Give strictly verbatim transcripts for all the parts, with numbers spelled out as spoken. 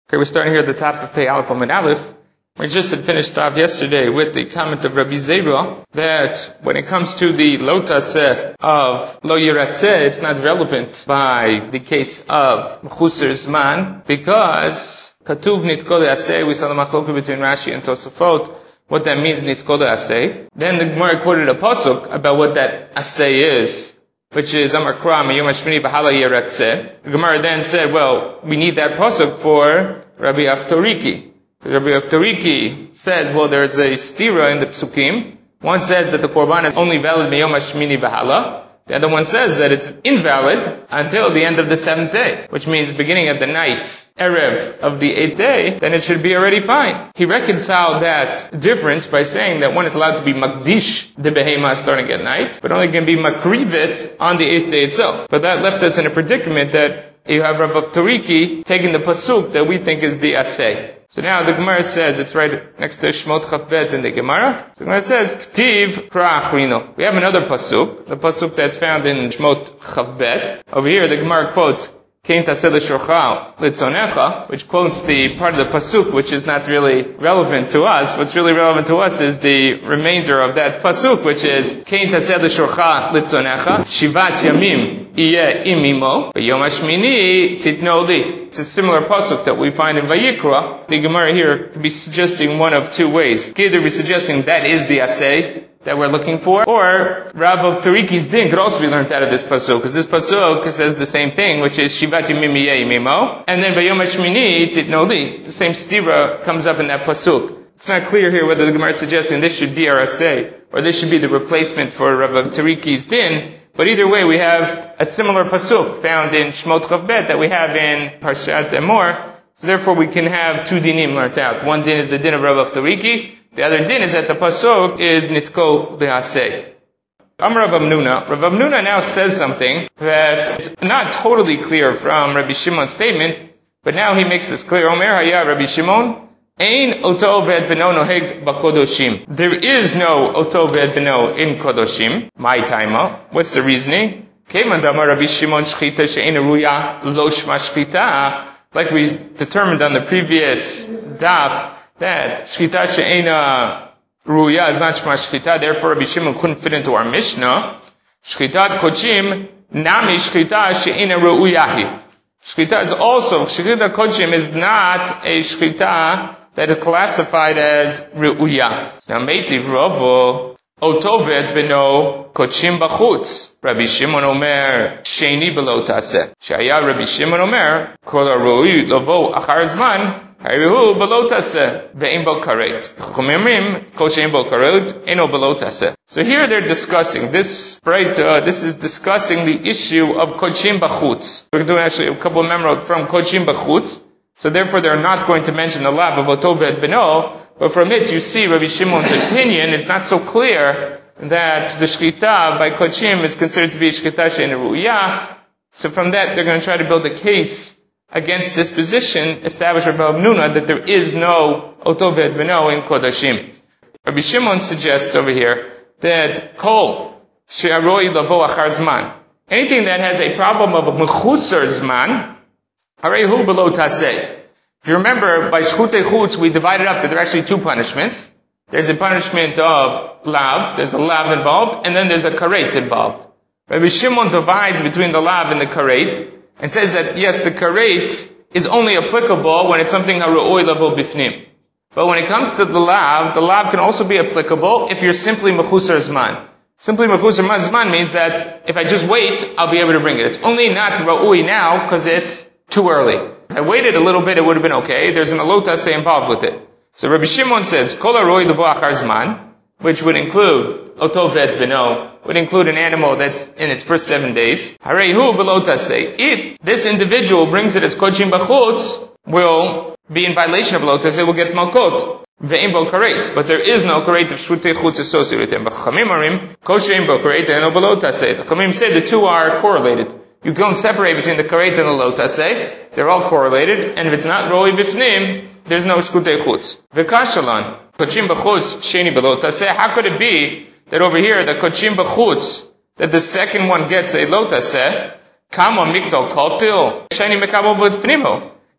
Okay, we're starting here at the top of Pei Aleph Amud Aleph. We just had finished off yesterday with the comment of Rabbi Zera that when it comes to the lo taseh of lo yiratzeh, it's not relevant by the case of Mechusar Zman because Katuv Nitko Le'aseh, we saw the machloka between Rashi and Tosafot, what that means Nitko Le'aseh. Then the Gemara quoted a pasuk about what that aseh is, which is Amar Kra Miyom Hashmini B'Hala Yiratzeh. The Gemara then said, well, we need that pasuk for Rabbi Avtoriki. Rabbi Avtoriki says, well, there's a stira in the psukim. One says that the korban is only valid Miyom Hashmini B'Hala. The other one says that it's invalid until the end of the seventh day, which means beginning of the night, Erev of the eighth day, then it should be already fine. He reconciled that difference by saying that one is allowed to be Makdish the Behema starting at night, but only can be Makrivit on the eighth day itself. But that left us in a predicament that you have Rav Avtoriki taking the pasuk that we think is the aseh. So now the Gemara says, it's right next to Shmot Chavbet in the Gemara. So the Gemara says, K'tiv Kra Achrino. We have another pasuk, the pasuk that's found in Shmot Chavbet. Over here the Gemara quotes, Kein taseh l'shorcha litzonecha, which quotes the part of the pasuk which is not really relevant to us. What's really relevant to us is the remainder of that pasuk, which is Kein taseh l'shorcha litzonecha, shivat yamim iye imimo, v'yom hashmini titno li. It's a similar pasuk that we find in Vayikra. The Gemara here could be suggesting one of two ways. It could either be suggesting that is the aseh that we're looking for, or Rav Avtoriki's din could also be learned out of this pasuk, because this pasuk says the same thing, which is Shivat Yamim Yeh Mimo, and then Vayom Hashmini Titno Li. The same stira comes up in that pasuk. It's not clear here whether the Gemara is suggesting this should be our aseh, or this should be the replacement for Rav Avtoriki's din. But either way, we have a similar pasuk found in Shmot Chavbet that we have in Parshat Emor. So therefore, we can have two dinim learned out. One din is the din of Rav Avtoriki. The other din is that the pasuk is Nitko Le'aseh. Amar Rav Amnuna. Rav Amnuna now says something that is not totally clear from Rabbi Shimon's statement, but now he makes this clear. Omer Haya Rabbi Shimon. Ein oto ve'ed beno noheg b'kodoshim. There is no oto ve'ed beno in kodoshim. My taima. What's the reasoning? Keman damar Rabbi Shimon shchita she'ena ruya lo shma shchita. Like we determined on the previous daf, that shchita she'ena ruya is not shma shchita. Therefore, Rabbi Shimon couldn't fit into our Mishnah. Shchitat kochim nami shchita she'ena ruyahi. Shchita is also, shchita kochim is not a shchita that is classified as Re'uya. Now, Meitiv Ravo, Otovet beno Kochim Bachutz. Rabbi Shimon Omer, Sheni Belo Taseh. Shaya Rabbi Shimon Omer, Kol HaRoi Lovo Achar Zman, Harihu Belo Taseh, Ve'im Bo Karet. Chumimrim, Kol Shein Bo Karet, Eno Belo Taseh. So here they're discussing, this, right, uh, this is discussing the issue of Kochim Bachutz. We're doing actually a couple of memorot from Kochim Bachutz. So therefore they're not going to mention the lab of Otovet Beno, but from it you see Rabbi Shimon's opinion, it's not so clear that the Shchita by Kochim is considered to be Shchita She'en Ru'ya. So from that they're going to try to build a case against this position, establish Rabbi Amnuna that there is no Otovet Beno in Kodashim. Rabbi Shimon suggests over here that Kol She'aroi Lavo Achar Zman, anything that has a problem of a Mechusar Zman, Harehu below taseh. If you remember, by shchutei chutz, we divided up that there are actually two punishments. There's a punishment of lav, there's a lav involved, and then there's a karet involved. Rabbi Shimon divides between the lav and the karet, and says that, yes, the karet is only applicable when it's something haru'oi lavo bifnim. But when it comes to the lav, the lav can also be applicable if you're simply mechusar zman. Simply mechusar zman means that if I just wait, I'll be able to bring it. It's only not ra'ui now, because it's too early. If I waited a little bit, it would have been okay. There's an alot aseh involved with it. So Rabbi Shimon says, Kol HaRoi Levo Achar Zman, which would include Otovet Beno, would include an animal that's in its first seven days. Harehu Below Taseh. If this individual brings it as Kochim Bachutz, will be in violation of Below Taseh, will get Malkot. Ve'im Bo Karet. But there is no Karet of Shchutei Chutz associated with him. But Chachamim Arim, Kol She'im Bo Karet, and no Below Taseh. The Chachamim say the two are correlated. You don't separate between the karet and the lo taseh. They're all correlated. And if it's not roi bifnim, there's no shkutei chutz. V'kashalan. Kochim b'chutz, sheni b'lo taseh. How could it be that over here, the kochim b'chutz, that the second one gets a lo taseh? Kamo mikdal kotil. Sheni mekamo b'fnimo.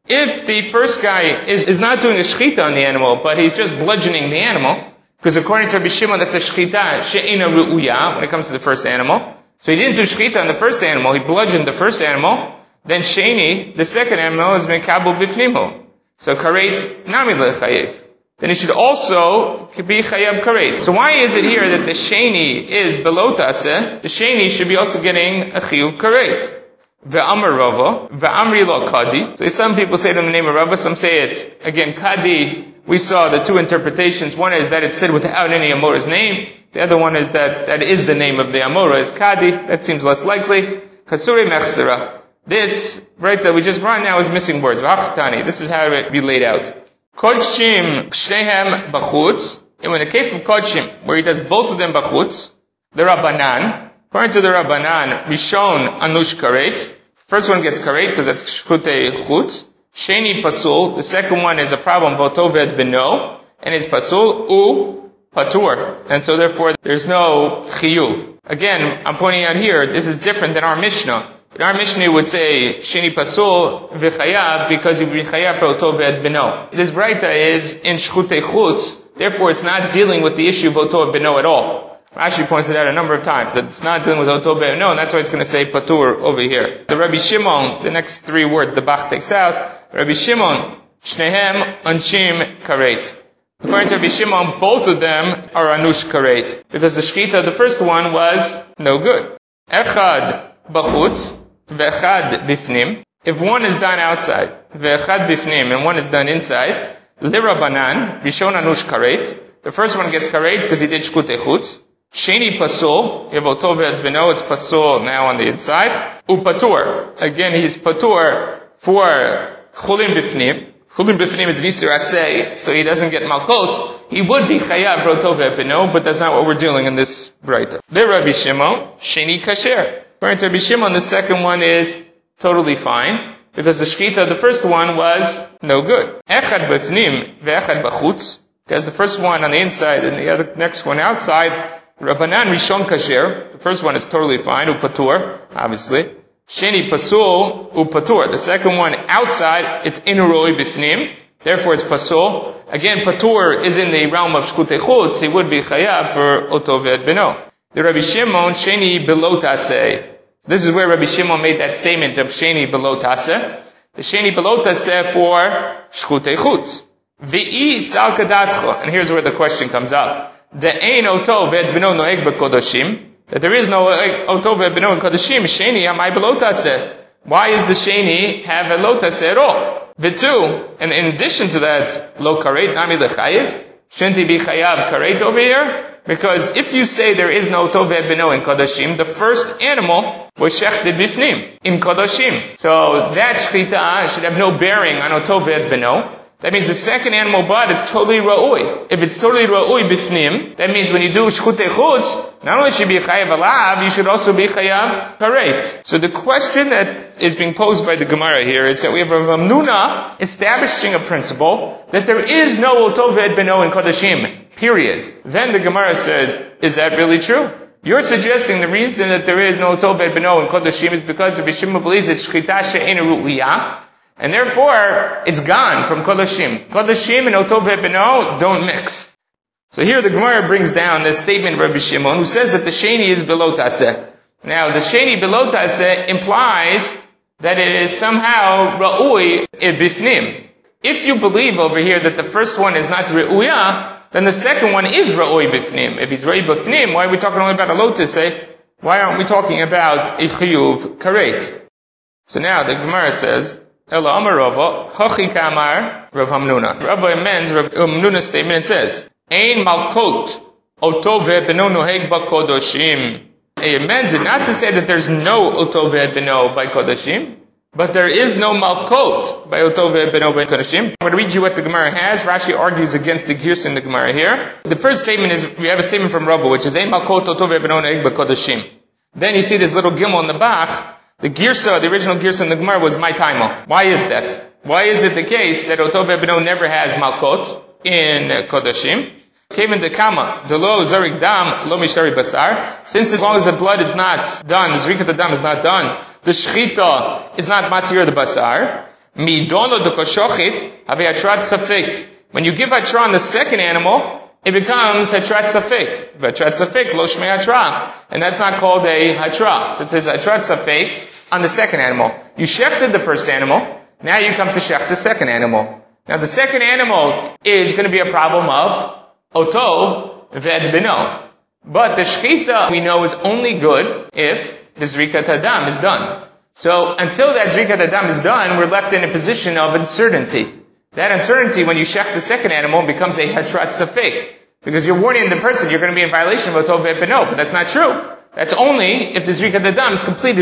If the first guy is, is not doing a shchita on the animal, but he's just bludgeoning the animal, because according to Rabbi Shimon, that's a shchita she'ena ru'uya when it comes to the first animal. So he didn't do shchita on the first animal, he bludgeoned the first animal. Then sheni, the second animal, is mekabel bifnimu. So karet nami lechayev. Then he should also be chayav karet. So why is it here that the sheni is below taseh? The sheni should be also getting a chiyuv karet. Ve'amar Rava, ve'amri lo kadi. So some people say it in the name of Rava, some say it, again, kadi. We saw the two interpretations. One is that it's said without any Amora's name. The other one is that that is the name of the Amora, is kadi. That seems less likely. Chasuri mechsera. This, right, that we just brought now is missing words. V'achtani. This is how it be laid out. Kodshim shnehem bachutz. And in the case of Kodshim, where he does both of them bachutz, the Rabbanan, according to the Rabbanan, Rishon anush karet. First one gets karet because that's shkutei chutz. Sheni pasul. The second one is a problem, votoved beno, and is pasul u patur. And so therefore there's no chiyuv. Again, I'm pointing out here, this is different than our Mishnah. In our Mishnah would say, Sheni pasul v'chayav, because you be chayav for otoved beno. This braita is in shkutei chutz, therefore it's not dealing with the issue of otoved beno at all. Rashi points it out a number of times that it's not dealing with otoved beno, and that's why it's going to say patur over here. The Rabbi Shimon, the next three words the Bach takes out, Rabbi Shimon, shnehem anshim karet. According to Rabbi Shimon, both of them are anush karet, because the shkita, the first one was no good. Echad bachutz, ve'echad bifnim. If one is done outside, ve'echad bifnim, and one is done inside, lirabanan, rishon anush karet. The first one gets karet because he did shkutei chutz. Sheni pasul, yevotoved beno, it's pasul now on the inside. Upatur. Again, he's patur for chulim bifnim. Chulim bifnim is nisur asay, so he doesn't get malkot. He would be chayav rotoved beno, but that's not what we're dealing in this braita. The Rabbi Shimon, sheni kasher. According to Rabbi Shimon, the second one is totally fine, because the shkita, the first one was no good. Echad bifnim ve'echad bachutz. Because the first one on the inside and the other next one outside, Rabbanan Rishon Kasher. The first one is totally fine, upatur, obviously. Sheni pasul, upatur. The second one outside, it's inuroi bifnim. Therefore it's pasul. Again, patur is in the realm of shkutei chutz. He would be chayav for otoved beno. The Rabbi Shimon, sheni below taseh. So this is where Rabbi Shimon made that statement of sheni below taseh. The sheni below taseh for shkutei chutz. V'i sal kadatcho. And here's where the question comes up. De'ein oto ve'et beno noeg b'kodoshim. That there is no oto ve'et beno in kodoshim. Sheni amai below taseh. Why is the sheni have a lo taseh at all? V'tu. And in addition to that, lo karet nami lechayev. Shouldn't he be chayav karet over here? Because if you say there is no oto ve'et beno in kodoshim, the first animal was shechted bifnim in kodoshim. So that shchita should have no bearing on oto ve'et beno. That means the second animal blood is totally ra'ui. If it's totally ra'ui bifnim, that means when you do shkutei chutz, not only should you be chayav alav, you should also be chayav karet. So the question that is being posed by the Gemara here is that we have Rav Hamnuna establishing a principle that there is no otoved beno in kodashim, period. Then the Gemara says, is that really true? You're suggesting the reason that there is no otoved beno in kodashim is because Rabbi Shimon believes it's shchita she'ena ru'iyah, and therefore, it's gone from Kodashim. Kodashim and Oto ve'beno don't mix. So here the Gemara brings down the statement of Rabbi Shimon, who says that the Sheni is below Taseh. Now, the Sheni below Taseh implies that it is somehow Ra'ui bifnim. If you believe over here that the first one is not Re'uya, then the second one is Ra'ui bifnim. If it's Ra'ui bifnim, why are we talking only about a lo taseh? Why aren't we talking about a chiyuv karet? So now the Gemara says, Ela Amar Rava, Hachi Kamar Rav Hamnuna. Rava amends Rav Hamnuna's statement and says, Ein Malkot Oto ve'beno noheg b'kodoshim. He amends it not to say that there's no Oto ve'beno by Kodoshim, but there is no Malkot by Oto ve'beno by Kodoshim. I'm going to read you what the Gemara has. Rashi argues against the Girsa in the Gemara here. The first statement is, we have a statement from Rava, which is, Ein Malkot Oto ve'beno noheg b'kodoshim. Then you see this little gimel in the Bach. The Girsa, the original Girsa in the Gemara was my taimo. Why is that? Why is it the case that Oto ve'beno never has Malkot in Kodoshim? Kevin de Kama, the lo zarik dam, lo mishtari basar. Since as long as the blood is not done, the zrikat dam is not done, the shchita is not matir the basar. Midono dekoshochit have hatrat safek. When you give hatra on the second animal, it becomes hatrat safek. Hatrat safek lo shmei hatra, and that's not called a hatra. So it says hatrat safek on the second animal. You shechted the first animal. Now you come to shech the second animal. Now the second animal is going to be a problem of oto ved bino. But the shechita we know is only good if the zrikat hadam is done. So until that zrikat hadam is done, we're left in a position of uncertainty. That uncertainty, when you shech the second animal, becomes a hatrat safek. Because you're warning the person you're going to be in violation of oto ved bino. But that's not true. That's only if the zrikat hadam is completed.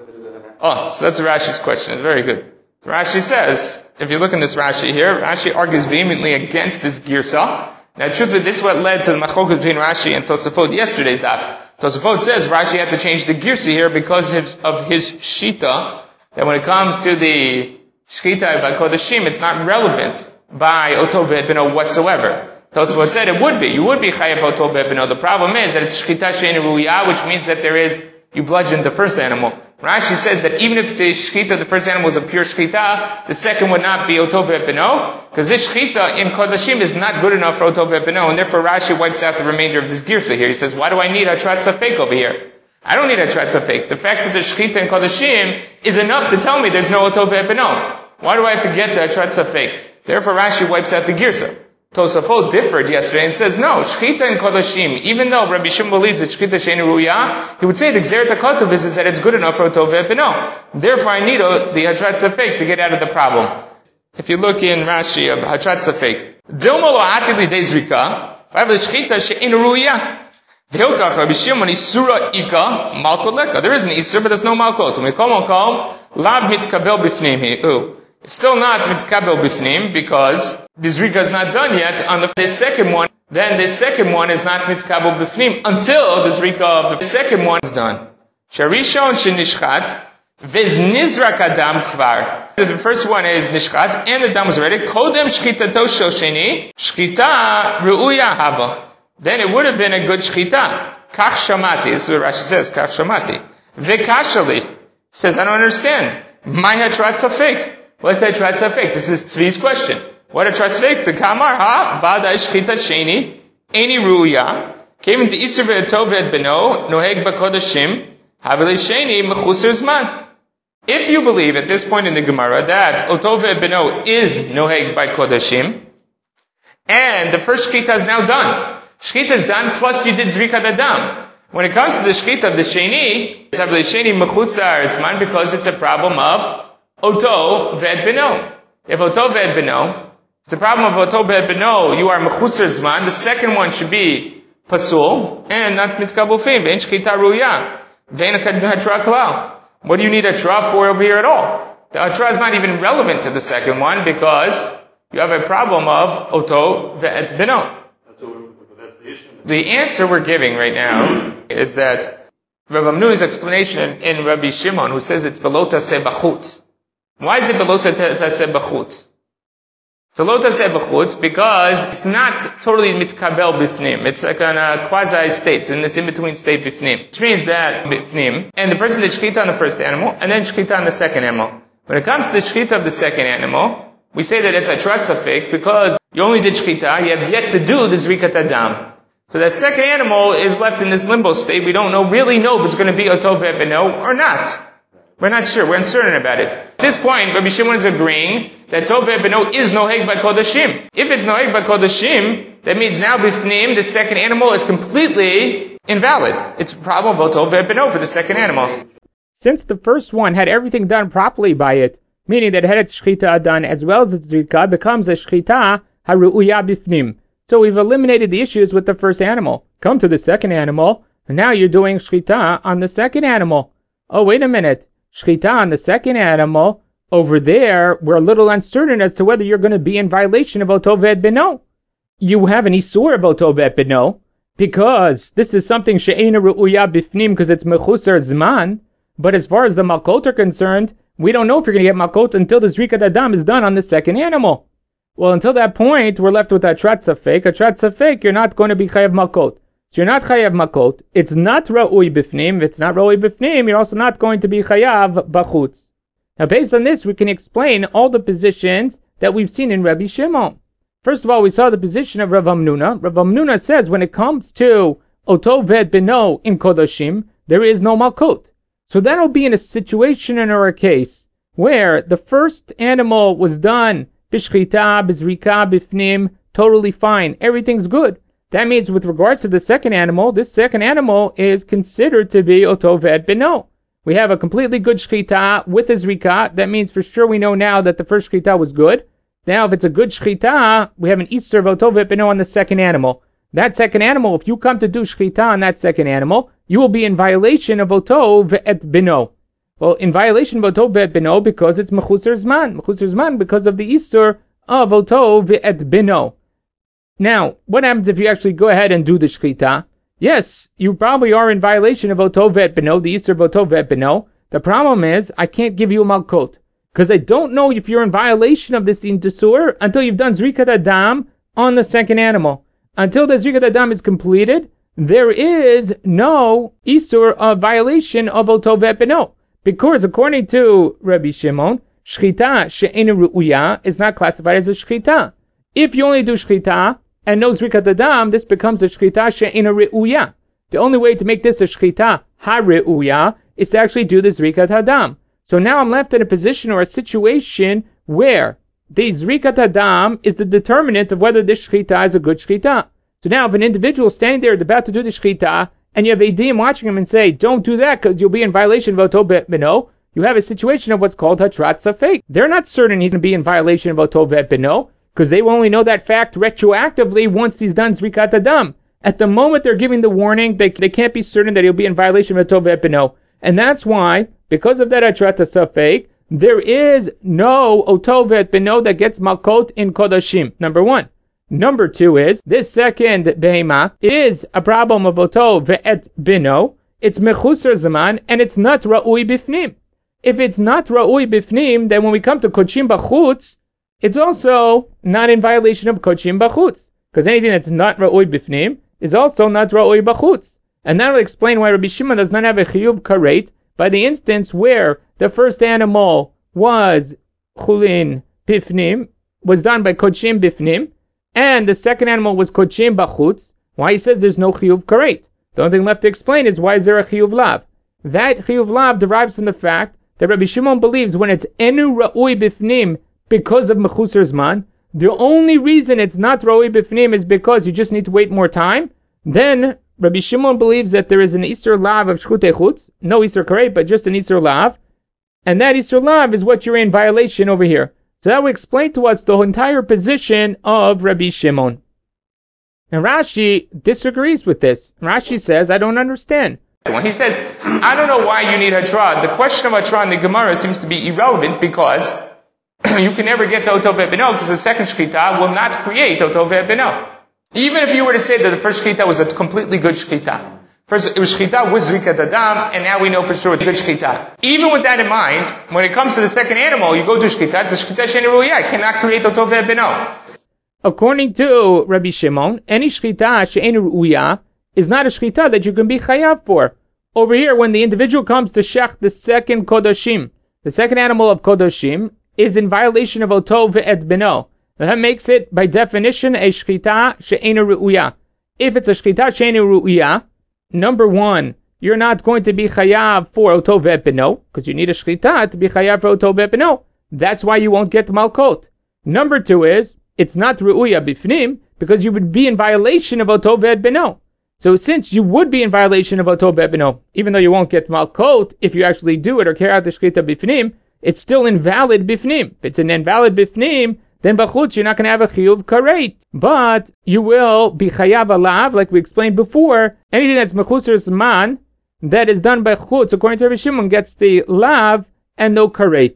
Oh, so that's Rashi's question. It's very good. So Rashi says, if you look in this Rashi here, Rashi argues vehemently against this girsa. Now, truthfully, this is what led to the machloket between Rashi and Tosafot yesterday's daf. Tosafot says Rashi had to change the girsa here because of his shita, that when it comes to the shchita by kodashim, it's not relevant by oto ved bino whatsoever. Tosafot said it would be. You would be chayav oto ved bino. The problem is that it's shchita she'ein ruya, which means that there is, you bludgeoned the first animal. Rashi says that even if the shchita, the first animal was a pure shchita, the second would not be oto ved bino, because this shchita in kodashim is not good enough for oto ved bino, and therefore Rashi wipes out the remainder of this girsa here. He says, why do I need hatrat safek over here? I don't need hatrat safek. The fact that the shchita in kodashim is enough to tell me there's no oto ved bino. Why do I have to get to hatrat safek? Therefore Rashi wipes out the girsa. Tosafot differed yesterday and says, no, shchita in kodashim, even though Rabbi Shimon believes that shchita she'ein ruya, he would say the gzeret hakatuv is, is that it's good enough for oto ved bino. Therefore I need a, the hatrat safek to get out of the problem. If you look in Rashi of hatrat safek, dilma lo ati li dei zrika, v'av l'shchita she'ein ruya. V'hilkach Rabbi Shimon isura ika malkot leka. There is an isur, but there's no malkot. U'mikol malkol, lav mitkabel bifnim hi. Ooh. It's still not mitkabel bifnim because the zrika is not done yet on the, the second one. Then the second one is not mitkabel bifnim until the zrika of the second one is done. Sharishon shenishchat v'z nizrak adam kvar. The first one is nishchat and the dam was ready. Kodem shchitato shel sheni shchita ru'uya hava. Then it would have been a good shchita. Kach shamati. This is what Rashi says. Kach shamati. V'kashali says, I don't understand. My hatrat safek. What's hatrat safek? This is Tzvi's question. What hatrat safek? The kamar ha vada shchita sheni eni ruya came into isur ve'eto ve'et beno noheg b'kodashim haveli sheni mechusar zman. If you believe at this point in the Gemara that oto ve'et beno is noheg by kodashim, and the first shchita is now done, shchita is done plus you did zrikat adam. When it comes to the shchita of the sheni, it's haveli sheni mechusar zman because it's a problem of oto ve'et beno. If oto ve'et beno, it's a problem of oto ve'et beno, you are mechusar zman, the second one should be pasul, and not mitkabel fim, ve'en shchita ruya, ve'en hatra klal. What do you need a hatra for over here at all? The hatra is not even relevant to the second one because you have a problem of oto ve'et beno. The answer we're giving right now is that Rav Amnu's explanation in Rabbi Shimon, who says it's below taseh b'chutz. Why is it below taseh b'chutz? It's below taseh b'chutz because it's not totally mitkabel bifnim. It's like on a quasi state. It's in this in-between state bifnim. Which means that bifnim, and the person did shchita on the first animal, and then shchita on the second animal. When it comes to the shchita of the second animal, we say that it's a hatrat safek because you only did shchita, you have yet to do the zrikat adam. So that second animal is left in this limbo state. We don't know, really know if it's going to be oto ve'et beno or not. We're not sure. We're uncertain about it. At this point, Rabbi Shimon is agreeing that oto ve'et beno is noheg by kodashim. If it's noheg by kodashim, that means now bifnim, the second animal is completely invalid. It's a problem of oto ve'et beno for the second animal. Since the first one had everything done properly by it, meaning that it had its shchita done as well as its zrika, becomes a shchita haru'uya bifnim. So we've eliminated the issues with the first animal. Come to the second animal, and now you're doing shchita on the second animal. Oh, wait a minute. Shchita on the second animal, over there, we're a little uncertain as to whether you're going to be in violation of oto ve'et beno. You have an isur of oto ve'et beno, because this is something she'eina ru'uya bifnim, because it's mechusar zman, but as far as the malkot are concerned, we don't know if you're going to get malkot until the zrikat adam is done on the second animal. Well, until that point, we're left with hatrat safek. Hatrat safek, you're not going to be chayav malkot. So you're not chayav malkot. It's not ra'ui bifnim. If it's not ra'ui bifnim, you're also not going to be chayav bachutz. Now, based on this, we can explain all the positions that we've seen in Rabbi Shimon. First of all, we saw the position of Rav Hamnuna. Rav Hamnuna says when it comes to Oto Ved Beno in Kodashim, there is no Malkut. So that'll be in a situation in our case where the first animal was done Bishchita, Bizrika, Bifnim, totally fine. Everything's good. That means with regards to the second animal, this second animal is considered to be Oto Ved Beno. We have a completely good Shchita with a Zrika. That means for sure we know now that the first Shchita was good. Now, if it's a good Shchita, we have an Isser of Oto Ved Beno on the second animal. That second animal, if you come to do Shchita on that second animal, you will be in violation of Oto Ved Beno. Well, in violation of Oto Ved Beno because it's Mechusar Zman. Mechusar Zman because of the Isser of Oto Ved Beno. Now, what happens if you actually go ahead and do the Shchita? Yes, you probably are in violation of Oto Ved Beno, the Isser of Oto Ved Beno. The problem is, I can't give you a Malkot. Because I don't know if you're in violation of this Indusur until you've done Zrikat Adam on the second animal. Until the Zrikat Adam is completed, there is no Isur of violation of Oto Ved Beno. Because according to Rabbi Shimon, Shchita she'einu ru'uya is not classified as a Shchita. If you only do Shchita and no Zrikat Adam, this becomes a Shchita she'einu ru'uya. The only way to make this a Shchita ha-ru'uya is to actually do the Zrikat Adam. So now I'm left in a position or a situation where the Zrikat Adam is the determinant of whether this Shchita is a good Shchita. So now if an individual is standing there about to do the Shchita, and you have Eidim watching him and say, don't do that because you'll be in violation of Oto Ved Beno, you have a situation of what's called Hatrat Safek. They're not certain he's going to be in violation of Oto Ved Beno, because they will only know that fact retroactively once he's done Zrikat Adam. At the moment they're giving the warning, they, they can't be certain that he'll be in violation of Oto Ved Beno. And that's why, because of that Hatrat Safek, there is no Oto Ved Beno that gets Malkot in Kodashim, number one. Number two is, this second Behema is a problem of Oto Ve'et Beno. It's Mechusar Zaman, and it's not Ra'ui Bifnim. If it's not Ra'ui Bifnim, then when we come to Kochim Bachutz, it's also not in violation of Kochim Bachutz. Because anything that's not Ra'ui Bifnim is also not Ra'ui Bachutz. And that will explain why Rabbi Shimon does not have a Chiyuv Karet by the instance where the first animal was Chulin Bifnim, was done by Kochim Bifnim, and the second animal was Kochim Bachutz. Why he says there's no Chiyuv Karet? The only thing left to explain is why is there a Chiyuv Lav? That Chiyuv Lav derives from the fact that Rabbi Shimon believes when it's Enu Ra'ui Bifnim because of Mechusar Zman, the only reason it's not Ra'ui Bifnim is because you just need to wait more time. Then Rabbi Shimon believes that there is an Isser Lav of Shchutei Chutz, no Isser Karet, but just an Isser Lav, and that Isser Lav is what you're in violation over here. So that will explain to us the entire position of Rabbi Shimon. And Rashi disagrees with this. Rashi says, I don't understand. When he says, I don't know why you need Hatra, the question of Hatra in the Gemara seems to be irrelevant because you can never get to Oto Ved Beno because the second Shchita will not create Oto Ved Beno. Even if you were to say that the first Shchita was a completely good Shchita. First, it was Shchita with Zrikat Adam, and now we know for sure it's a good Shchita. Even with that in mind, when it comes to the second animal, you go to Shchita, it's a Shchita she'einu ru'uya, it cannot create Oto Ved Beno. According to Rabbi Shimon, any Shchita she'einu ru'uya is not a Shchita that you can be Chayav for. Over here, when the individual comes to Shech the second Kodashim, the second animal of Kodashim is in violation of Oto Ve'et Beno. That makes it, by definition, a Shchita she'einu ru'uya. If it's a Shchita she'einu ru'uya, number one, you're not going to be chayav for Oto Ve'et Beno, because you need a shchita to be chayav for Oto Ve'et Beno. That's why you won't get malkot. Number two is, it's not ru'uya bifnim, because you would be in violation of Oto Ve'et Beno. So since you would be in violation of Oto Ve'et Beno, even though you won't get malkot, if you actually do it or carry out the shchita bifnim, it's still invalid bifnim. If it's an invalid bifnim, then b'chutz you're not going to have a chiyuv karet. But you will be chayav alav, like we explained before. Anything that's mechusar zman, that is done by chutz, according to Rabbi Shimon, gets the lav and no karet.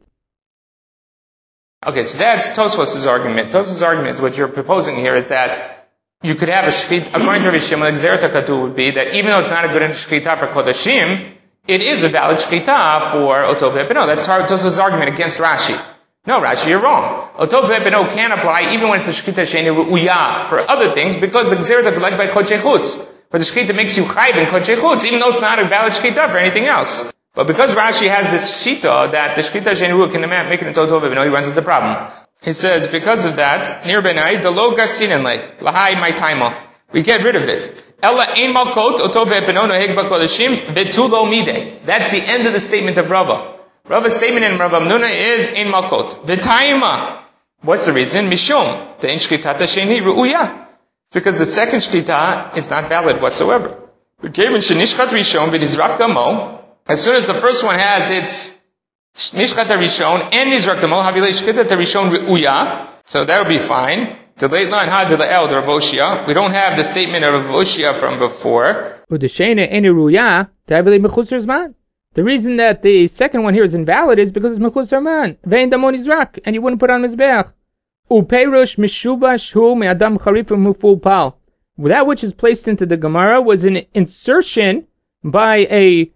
Okay, so that's Tosfos' argument. Tosfos' argument, what you're proposing here, is that you could have a shchita, according to Rabbi Shimon, the Gzeret HaKatur would be that even though it's not a good shchita for Kodashim, it is a valid shchita for Oto Ve'et Beno. That's Tosfos' argument against Rashi. No, Rashi, you're wrong. Oto Ve'et Beno can apply even when it's a shchita she'einu ru'uya for other things because the Gzeret is like by Kochei Chutz. But the shchita makes you chayv in Kochei Chutz even though it's not a valid shchita for anything else. But because Rashi has this shita that the shchita she'ein ru'ya can make it into otov ve'beno, he runs into the problem. He says, because of that, nir benai, the lo gasinen le, lahai my taima. We get rid of it. Ella ein malkot, otov ve'beno noheg b'kodashim, vetu lo mide. That's the end of the statement of Rava. Rava's statement in Rav Hamnuna is ein malkot. V'taima. What's the reason? Mishum. The ein shchitata she'ein ru'ya. Because the second shchita is not valid whatsoever. As soon as the first one has its nishchat rishon and nizrak damo, havilei shchita rishon ru'ya, so that would be fine. The late line had to the el the Rav Oshia. We don't have the statement of Rav Oshia from before. The reason that the second one here is invalid is because it's mechusar man, vein damo nizrak, and you wouldn't put on mizbeach. Upeirush mishubash hu me'adam charifim muful pal. That which is placed into the Gemara was an insertion by a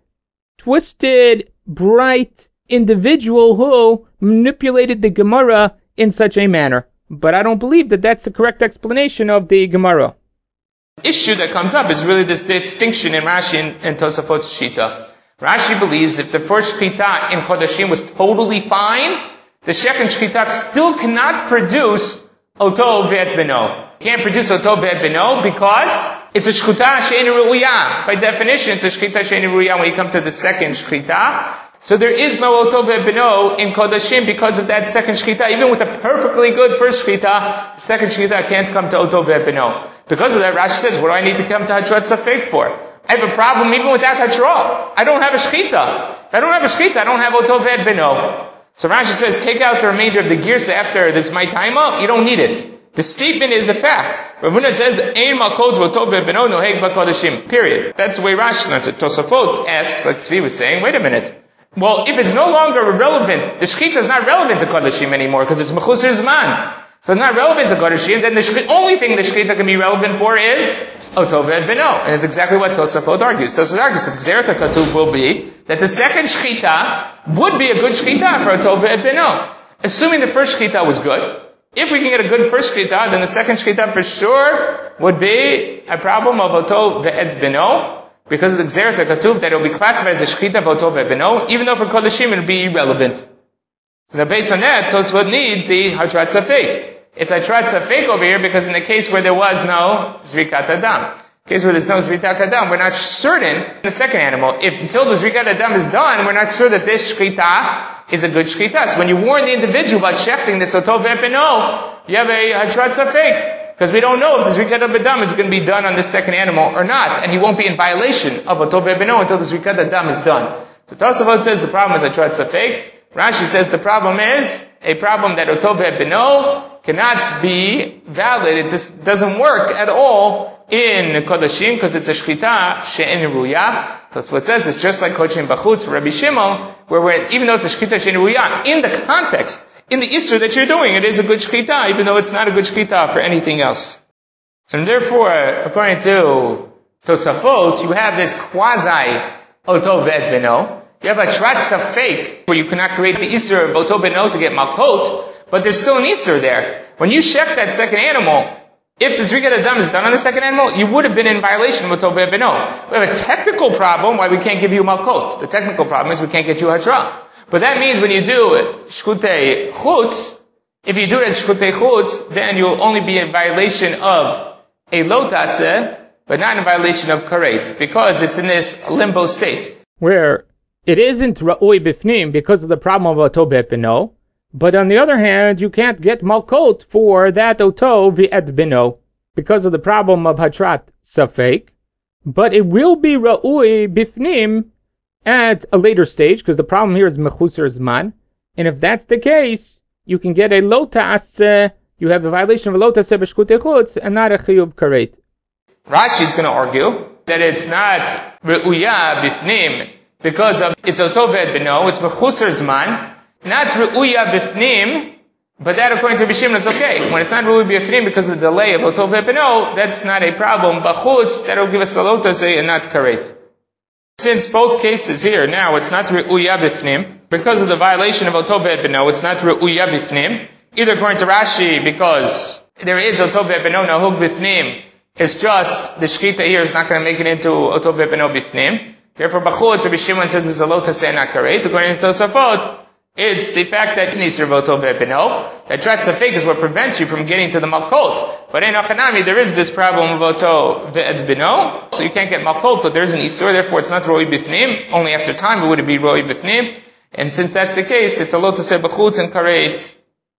twisted, bright individual who manipulated the Gemara in such a manner. But I don't believe that that's the correct explanation of the Gemara. The issue that comes up is really this distinction in Rashi and, and Tosafot's Shita. Rashi believes if the first Shchita in Kodashim was totally fine, the second Shchita still cannot produce Oto Ve'et Beno. Can't produce Oto Ve'et Beno because it's a Shchita She'ein Ru'ya. By definition, it's a Shchita She'ein Ru'ya when you come to the second Shchita. So there is no Oto Ve'et Beno in Kodashim because of that second Shchita. Even with a perfectly good first Shchita, the second Shchita can't come to Oto Ve'et Beno. Because of that, Rashi says, what do I need to come to Hatrat Safek for? I have a problem even without Hatra. I don't have a Shchita. If I don't have a Shchita, I don't have Oto Ve'et Beno. So Rashi says, take out the remainder of the Girsa after this my time up, you don't need it. The statement is a fact. Rav Huna says, Ein malkot v'otov ve'beno noheg b'kodashim. Period. That's the way Rashi learns it. Tosafot asks, like Tzvi was saying, wait a minute. Well, if it's no longer relevant, the Shechita is not relevant to Kodashim anymore, because it's Mechusar Zman. So it's not relevant to Kodashim, then the shchita, only thing the Shechita can be relevant for is Otov ve'beno. And it's exactly what Tosafot argues. Tosafot argues that Gzeret HaKatuv will be that the second Shechita would be a good Shechita for Otov ve'beno. Assuming the first Shechita was good. If we can get a good first Shechita, then the second Shechita for sure would be a problem of Otov ve'beno. Because of the Gzeret HaKatuv, that it will be classified as a Shechita Otov ve'beno, even though for Kodashim it will be irrelevant. So now based on that, Tosafot needs the Hatrat Safek. It's Hatrat Safek over here because in the case where there was no Zrikat Adam, case where there's no Zrikat Adam, we're not certain the second animal. If until the Zrikat Adam is done, we're not sure that this Shechita is a good Shechita. So when you warn the individual about shechting this Otov ve'beno, you have a Hatrat Safek. Because we don't know if the Zrikat Adam is going to be done on this second animal or not, and he won't be in violation of Otov ve'beno until the Zrikat Adam is done. So Tosafot says the problem is Hatrat Safek. Rashi says the problem is a problem that Otov ve'beno cannot be valid. It just doesn't work at all in Kodashim because it's a Shechita she'ein ruya. Tosafot says it's just like Kodashim Bachutz for Rabbi Shimon, where we're, even though it's a Shechita she'ein ruya, in the context, in the Isser that you're doing, it is a good Shechita, even though it's not a good Shechita for anything else. And therefore, according to Tosafot, you have this quasi Otov ve'et beno. You have a Hatrat Safek, where you cannot create the Isser of Otov beno to get Malkot, but there's still an Isser there. When you shech that second animal, if the Zrikat Adam is done on the second animal, you would have been in violation of Otov ve'et beno. We have a technical problem why we can't give you Malkot. The technical problem is we can't get you Hatra. But that means when you do Shkutei Chutz, if you do it as Shkutei Chutz, then you'll only be in violation of a Lotase, but not in violation of Karet, because it's in this limbo state. Where it isn't Ra'ui Bifnim because of the problem of Otov ve'et beno, but on the other hand, you can't get Malkot for that Otov ve'et beno because of the problem of Hatrat Safek, but it will be Ra'ui Bifnim at a later stage, because the problem here is Mechusar Zman, and if that's the case, you can get a Lotas, uh, you have a violation of a Lotas B'Shkutei Chutz, and not a Chiyuv Karet. Rashi is going to argue that it's not Re'uya Bifnim, because of it's Otov ve'et beno, it's Mechusar Zman, not Re'uya Bifnim, but that according to Bishim, it's okay. When it's not Re'uya Bifnim because of the delay of Otov ve'et beno, that's not a problem. B'chutz, that'll give us the Lotas and not Karet. Since both cases here, now it's not Re'uya Bifnim, because of the violation of Otov ve'et beno, it's not Re'uya Bifnim, either according to Rashi, because there is Otov ve'et beno, Nahug Bifnim, it's just, the Shechita here is not going to make it into Otov ve'et beno Bifnim, Therefore, Bachutz, Rabbi Shimon says there's a lo taseh not karet. According to Tosafot, it's the fact that Nisr Voto Ve'Beno, that Trat Safek is what prevents you from getting to the Malkot. But in Achanami, there is this problem of Voto Ve'Beno, so you can't get Malkot, but there is an Isur, therefore it's not Roi Bifnim. Only after time would it be Roi Bifnim. And since that's the case, it's a lo taseh b'chutz, and karet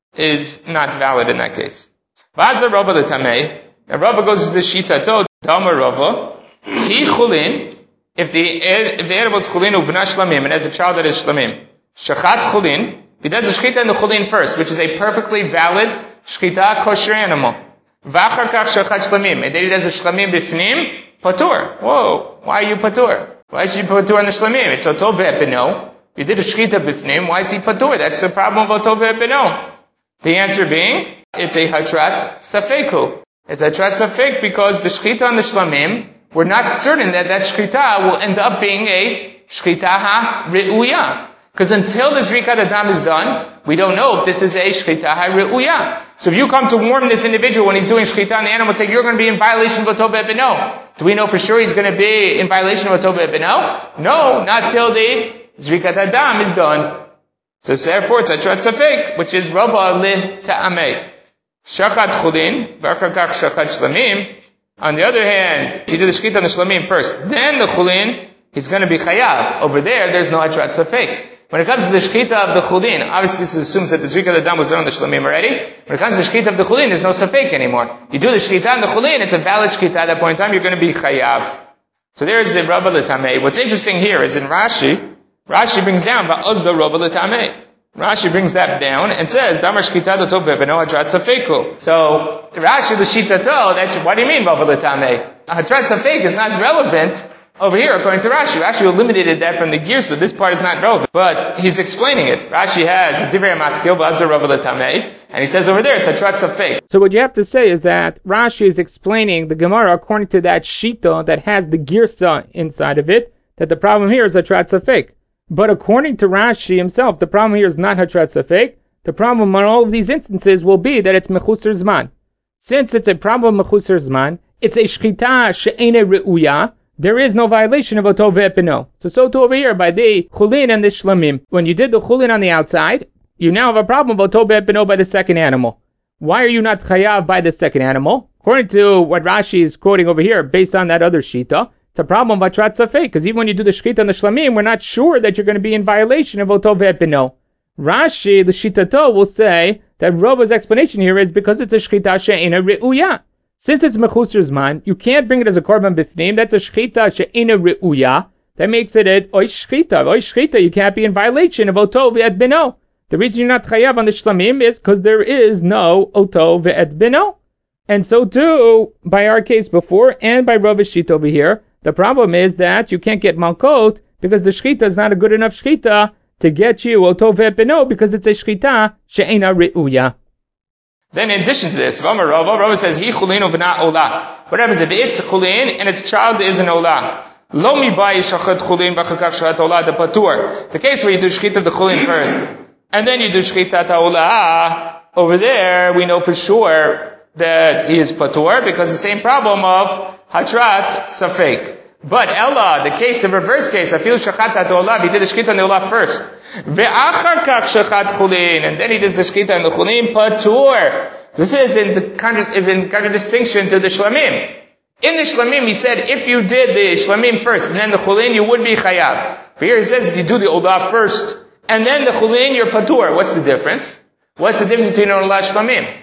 is not valid in that case. V'az the Rava the Tamei, the Rava goes to the Shita Tod, Damar Rava, He Chulin, if the if the animal is Chulin uvna shlamim, and as a child that is shlamim, Shachat Chulin, he does the Shchita and the Chulin first, which is a perfectly valid Shchita kosher animal. V'achar kach Shachat Shlamim, and then he does the Shlamim b'fnim, Patur. Whoa, why are you Patur? Why should you Patur on the Shlamim? It's Otov ve'epino. You did a Shchita b'fnim, why is he Patur? That's the problem of Otov ve'epino. The answer being, it's a Hatrat Safeku. It's a Hatrat Safek because the Shchita on the Shlamim, we're not certain that that Shchita will end up being a Shchita ha-re'uya. Because until the Zrikat Adam is done, we don't know if this is a Shchita ha-re'uya. So if you come to warn this individual when he's doing Shchita on the animal, say, you're going to be in violation of Otov ve'epino. Do we know for sure he's going to be in violation of Otov ve'epino? No, not till the Zrikat Adam is done. So therefore, it's a Hatrat Safek, which is Rava li ta'amei. Shachat Chulin, v'achar kach Shachat Shlamim. On the other hand, he did the Shchita on the Shlamim first, then the Chulin, he's going to be Chayav. Over there, there's no Hatrat Safek. When it comes to the Shchita of the Chulin, obviously this assumes that the Zrikat Adam was done on the Shlamim already. When it comes to the Shchita of the Chulin, there's no Safek anymore. You do the Shchita on the Chulin, it's a valid Shchita. At that point in time, you're going to be Chayav. So there is the Rava l'Tamei. What's interesting here is in Rashi, Rashi brings down Va'ozda Rava l'Tamei. Rashi brings that down and says, Damar Shchita Dotov Ve'Beno Hatrat Safeku. So, Rashi l'Shita To, that's, what do you mean Rava l'Tamei? Hatrat Safek is not relevant over here according to Rashi. Rashi eliminated that from the gear, so this part is not relevant. But he's explaining it. Rashi has Divrei Matkil Va'ozda Rava l'Tamei, and he says over there it's Hatrat Safek. So what you have to say is that Rashi is explaining the Gemara according to that Shita that has the Girsa inside of it, that the problem here is Hatrat Safek. But according to Rashi himself, the problem here is not Hatrat Safek. The problem in all of these instances will be that it's Mechusar Zman. Since it's a problem of Mechusar Zman, it's a Shchita she'ene re'uya, there is no violation of Otov ve'epino. So so too over here by the Chulin and the Shlamim. When you did the Chulin on the outside, you now have a problem of Otov ve'epino by the second animal. Why are you not Chayav by the second animal? According to what Rashi is quoting over here, based on that other Shita, it's a problem of Hatrat Safek, because even when you do the Shchita and the Shlamim, we're not sure that you're going to be in violation of Otov ve'epino. Rashi, the Shitato, will say that Rava's explanation here is because it's a Shchita she'ena re'uya. Since it's Mechusar Zman, you can't bring it as a Korban Bifnim, that's a Shchita she'ena re'uya. That makes it a Oish Shchita. Oish Shchita, you can't be in violation of Otov ve'etbino. The reason you're not Chayav on the Shlamim is because there is no Otov ve'etbino. And so too, by our case before, and by Rava's Shita over here, the problem is that you can't get Malkot because the Shchita is not a good enough Shchita to get you Otov ve'epino because it's a Shchita she'ena re'uya. Then in addition to this, Rava, Rava says, He Chulin uvna ola. What happens if it's Chulin and its child is an ola? Lo mi bayi shachat Chulin v'chakach shachat ola de patur. The case where you do Shchita of the Chulin first, and then you do Shchita ola, over there we know for sure that he is patur because the same problem of Hatrat Safek. But Ella, the case, the reverse case, I feel Shachat Olah, he did the Shchita on the Olah first. Ve'achar kach Shachat Chulin, and then he does the Shchita on the Chulin, Patur. This is in the, is in contradistinction to the Shlamim. In the Shlamim, he said, if you did the Shlamim first, and then the Chulin, you would be Chayav. For here he says, if you do the Olah first, and then the Chulin, you're Patur. What's the difference? What's the difference between Olah and Shlamim?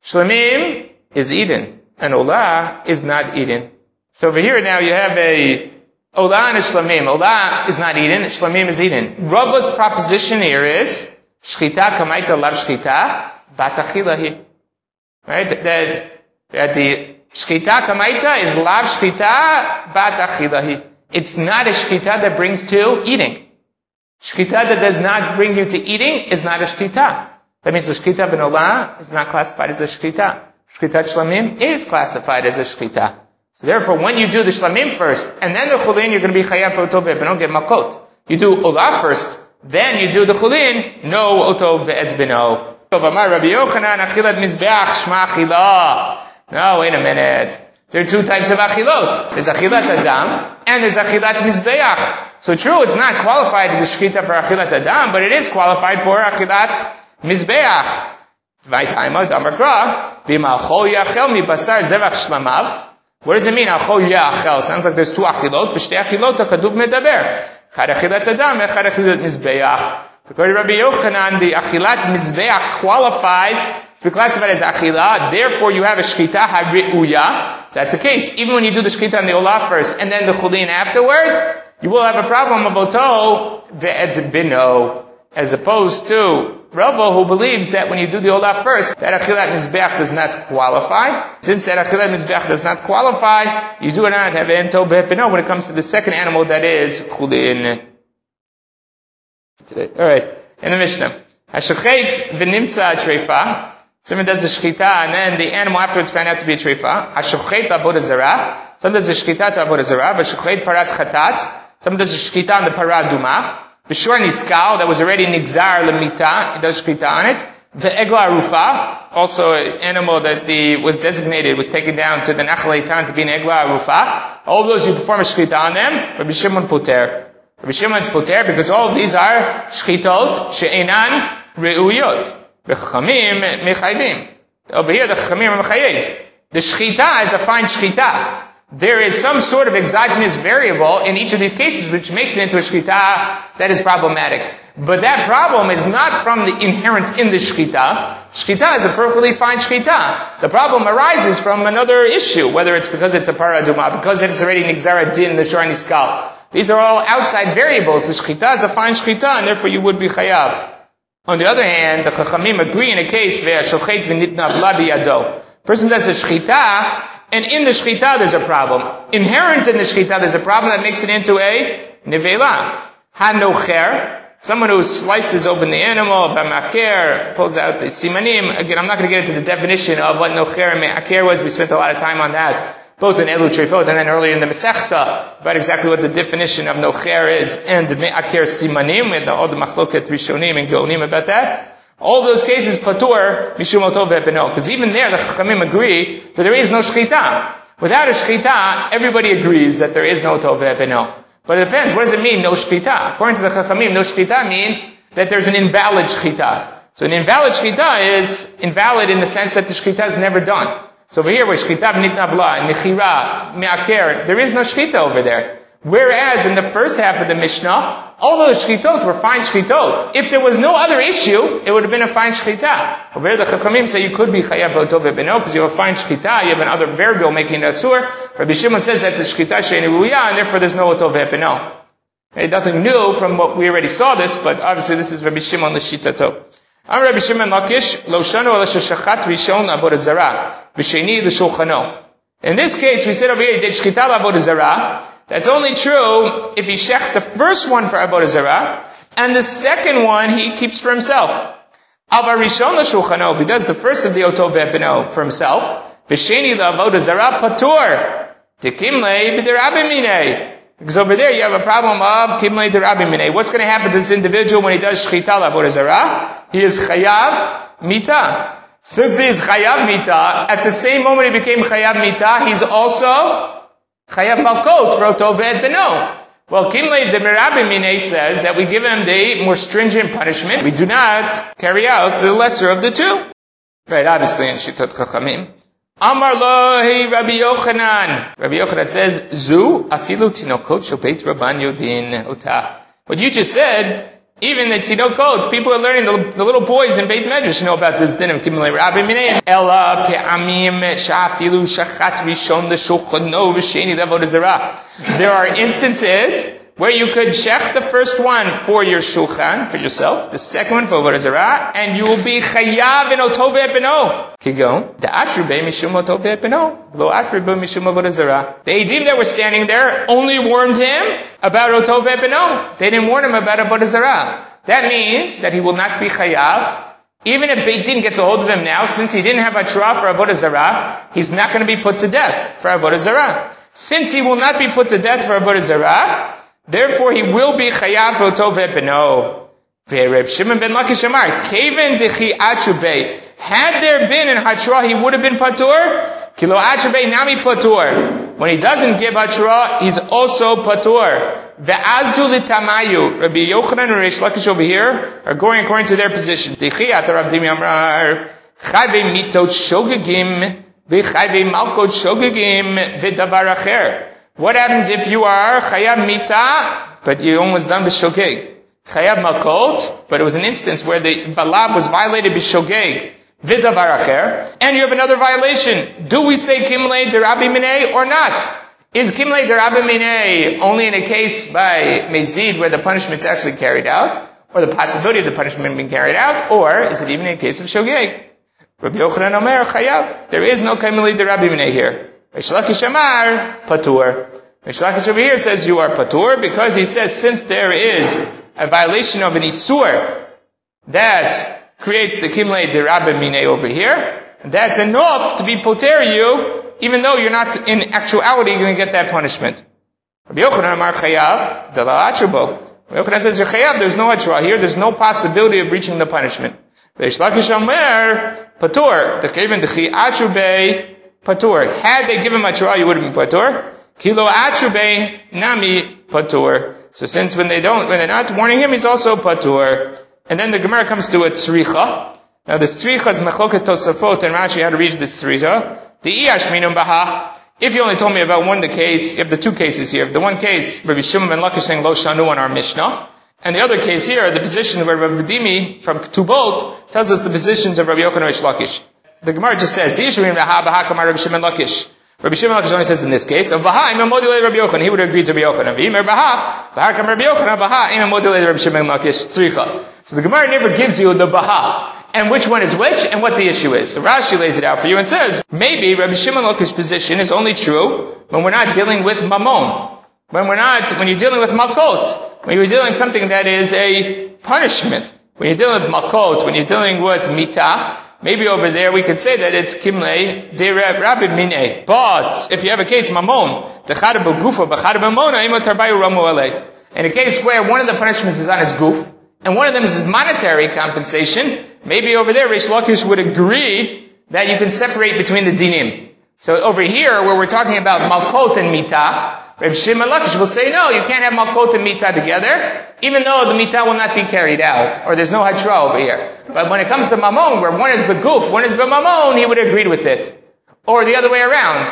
Shlamim is Eden, and Olah is not Eden. So over here now you have a Olah and a Shlamim. Olah is not Eden, Shlamim is Eden. Rava's proposition here is Shchita kamaita lav Shchita batachilahi. Right? That, that the Shchita kamaita is lav Shchita batachilahi. It's not a Shchita that brings to eating. Shchita that does not bring you to eating is not a Shchita. That means the Shchita ben Olah is not classified as a Shchita. Shchitat Shlamim is classified as a Shchita. So therefore, when you do the Shlamim first, and then the Chulin, you're going to be Chayav for Otov ve'etbino, get Makot. You do Olah first, then you do the Chulin, no Otov ve'etbino. No, wait a minute. There are two types of achilot. There's achilat adam and there's achilat mizbeach. So true, it's not qualified in the shkita for achilat adam, but it is qualified for achilat mizbeach. V'aytaima damar gra b'im alchol yachel mi basar zevach shlamav. What does it mean? Alchol yachel sounds like there's two achilot. B'shtei achilot hakaduv medaber. Chad achilat adam, echad achilat mizbeach. So according to Rabbi Yochanan, the achilat mizbeach qualifies to be classified as achilah. Therefore, you have a shkita hari'uya. That's the case. Even when you do the shkita on the olah first and then the chulin afterwards, you will have a problem of oto ve'ed bino, as opposed to Rava, who believes that when you do the olah first, that achilat mizbeach does not qualify. Since that achilat mizbeach does not qualify, you do not have ento ve'ed bino when it comes to the second animal, that is chulin. All right, in the Mishnah, hashochet v'nimtza treifa. Someone does the shchita and then the animal afterwards found out to be a treifa. Hashochet avodah zarah. Someone does the shchita to avodah zarah. Hashochet parat chatat. Someone does the shchita on the parah duma. B'shor niskal, that was already nigzar lemita. He does shchita on it. Ve'egla arufa, also an animal that the was designated was taken down to the nachal eitan to be an egla arufa. All of those you perform a shchita on them. Rabbi Shimon poter. Rabbi Shimon's poter because all of these are shchitot she'enan re'uyot. The chachamim mechayvim. Over here, the chachamim are mechayev. The shchita is a fine shchita. There is some sort of exogenous variable in each of these cases which makes it into a shchita that is problematic. But that problem is not from the inherent in the shchita. Shchita is a perfectly fine shchita. The problem arises from another issue, whether it's because it's a paraduma, because it's already nigzara din, the shor niskal. These are all outside variables. The shchita is a fine shchita, and therefore you would be chayav. On the other hand, the chachamim agree in a case where shochet v'nitna v'la biyado. Person does a shchita, and in the shchita there's a problem. Inherent in the shchita there's a problem that makes it into a nevela. Hanocher, someone who slices open the animal, v'maker, pulls out the simanim. Again, I'm not going to get into the definition of what nocher and me'aker was. We spent a lot of time on that, both in Elu Treifot and then earlier in the Masechta, about exactly what the definition of nocher is, and me'aker simanim, and all the machloket rishonim and geonim about that. All those cases, patur, mishum otov ve'beno. Because even there, the chachamim agree that there is no shchita. Without a shchita, everybody agrees that there is no otov ve'beno. But it depends, what does it mean, no shchita? According to the chachamim, no shchita means that there's an invalid shchita. So an invalid shchita is invalid in the sense that the shchita is never done. So over here, where shchita v'nitna v'la, nechira, me'aker, there is no shchita over there. Whereas in the first half of the Mishnah, all those shchitot were fine shchitot. If there was no other issue, it would have been a fine shchita. Over here, the chachamim say you could be chayav otov ve'beno because you have a fine shchita, you have another variable making it asur. Rabbi Shimon says that's a shchita she'en ruya, and therefore there's no otov ve'beno. Okay, nothing new from what we already saw this, but obviously this is Rabbi Shimon l'shitato. I'm Rabbi Shimon Lakish, lo shanu ala sheshachat rishon avodah zarah, v'sheni l'shulchano. In this case, we said over here, he did shchita l'avodah zarah. That's only true if he shechs the first one for avodah zarah, and the second one he keeps for himself. Avar rishon l'shulchano, if he does the first of the otov ve'beno for himself, v'sheni l'avodah zarah patur, tikimlei b'derabim minei. Because over there you have a problem of timlei derabim minei. What's going to happen to this individual when he does shchita l'avodah zarah? He is chayav mita. Since he is chayav mita, at the same moment he became chayav mita, he's also chayav malkot for otov ve'beno. Well, Kimlei de Merabim Minei says that we give him the more stringent punishment. We do not carry out the lesser of the two. Right, obviously in Shitot Chachamim. Amar lohi Rabbi Yochanan. Rabbi Yochanan says, Zu afilu tinokot shobeit rabban yodin ota. What you just said, even the tinokot, people are learning, the, the little boys in Beit Medrash know about this din of Kimlei Rabbi Minei. Ela pe'amim sha'afilu shachat rishon l'shulchano v'sheni l'avodah zarah. There are instances where you could shech the first one for your shulchan, for yourself, the second one for avodah zarah, and you will be chayav in otov ve'beno. Kigon, da'atrube mishum otov ve'beno, lo atrube mishum avodah zarah. The edim that were standing there only warned him about otov ve'beno. They didn't warn him about avodah zarah. That means that he will not be chayav. Even if Beit Din gets a hold of him now, since he didn't have a trah for avodah zarah, he's not going to be put to death for avodah zarah. Since he will not be put to death for avodah zarah, therefore he will be chayav otov ve'beno. Reb Shimon ben Lakish Amar, Kaven dechi achube. Had there been in hatra, he would have been patur. Kilo Atrabei Nami Patur. When he doesn't give Hatra, he's also Patur. Ve'azdu litamayu. Rabbi Yochanan and Reish Lakish over here are going according to their position. Tichiyat Rav Dimi Amrar. Chayve mitot shogegim. Ve'chayve malkot shogegim. Ve'davar acher. What happens if you are chayav mita, but you almost done b'shogeg? Chayav malkot, but it was an instance where the valav was violated b'shogeg. V'davar acher. And you have another violation. Do we say kimlei derabi minei or not? Is kimlei derabi minei only in a case by mezid where the punishment is actually carried out, or the possibility of the punishment being carried out, or is it even in a case of shogeg? Rabbi Yochanan Omer chayav. There is no kimlei derabi minei here. Reish Lakish Amar Patur. Reish Lakish over here says you are Patur because he says since there is a violation of an Isur that creates the Kimlei Derabbe Minei over here, that's enough to be Poter you, even though you're not in actuality going to get that punishment. Rabbi Yochanan Amar Chayav Dala Atrabo. Rabbi Yochanan says you're Chayav, there's no Atra here, there's no possibility of reaching the punishment. Reish Lakish Amar Patur. T'chevin T'chi Atrubei Patur. Had they given Matra, you would have been Patur. Kilo Atrubei Nami Patur. So since when they don't, when they're not warning him, he's also Patur. And then the Gemara comes to a Tzricha. Now the Tzricha is Mechloket Tosafot, and Rashi had to read this Tzricha. The Iash Minum Baha. If you only told me about one the case, you have the two cases here. The one case, Rabbi Shimon ben Lakish saying Lo Shanu on our Mishnah. And the other case here, the position where Rabbi Dimi from Ketubot tells us the positions of Rabbi Yochanan Reish Lakish. The Gemara just says, the Yishrim Baha Baha Kamar Rabbi Shimon Lakish. Rabbi Shimon Lakish only says in this case, of Baha Imam Modilei Rabbi Yochanan, he would agree to Rabbi Yochanan. V'Imer Baha, Baha Kamar Rabbi Yochanan, Baha Imam Modilei Rabbi Shimon Lakish, Tzricha. So the Gemara never gives you the Baha, and which one is which, and what the issue is. So Rashi lays it out for you and says, maybe Rabbi Shimon Lakish's position is only true when we're not dealing with Mammon. When we're not, when you're dealing with Malkot. When you're dealing with something that is a punishment. When you're dealing with Malkot, when you're dealing with Mita, maybe over there we could say that it's Kimlei de Rabbi Minei. But if you have a case Mammon, Techada B'Gufa B'Chada B'Mona Ima Tarbayu Ramu Alei. In a case where one of the punishments is on his goof, and one of them is monetary compensation, maybe over there Reish Lakish would agree that you can separate between the dinim. So over here, where we're talking about Malkot and Mita, Rav Shimon Lakish will say, no, you can't have Malkot and Mita together, even though the Mita will not be carried out, or there's no Hatra over here. But when it comes to Mammon, where one is Beguf, one is B'Mammon, he would agree with it. Or the other way around.